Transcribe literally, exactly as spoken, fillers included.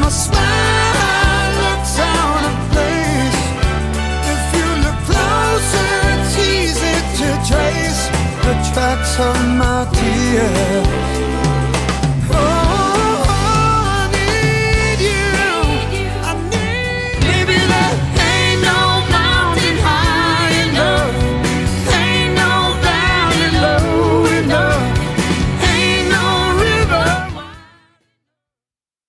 Your smile looks out of place. If you look closer, it's easy to trace the tracks of my tears.